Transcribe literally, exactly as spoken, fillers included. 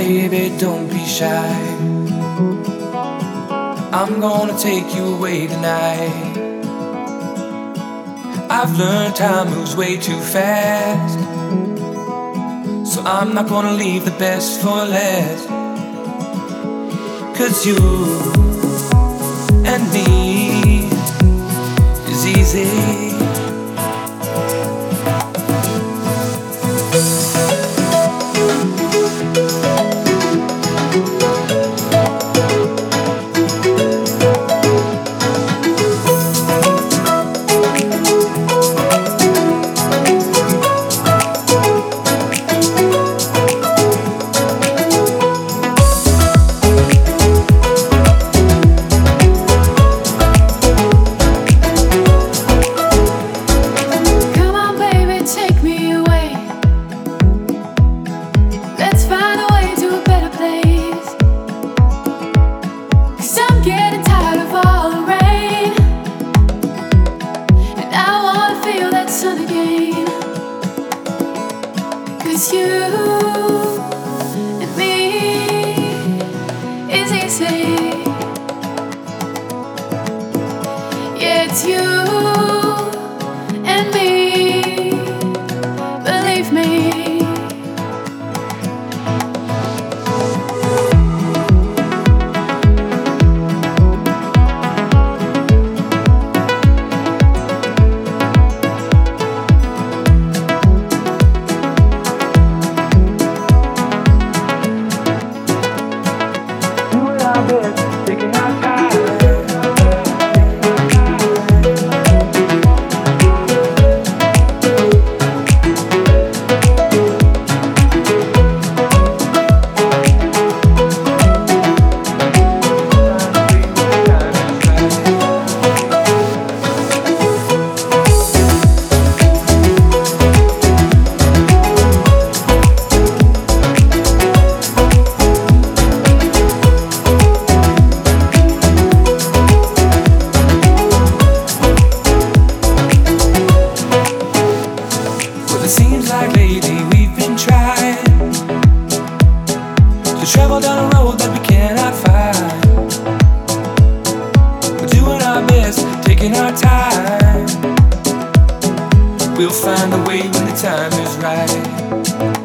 baby, don't be shy. I'm gonna take you away tonight. I've learned time moves way too fast, so I'm not gonna leave the best for last. Cause you and me is easy. Cause you and me is easy. Yeah, it's you and me, believe me. Taking our time. Seems like lately we've been trying to travel down a road that we cannot find. We're doing our best, taking our time. We'll find a way when the time is right.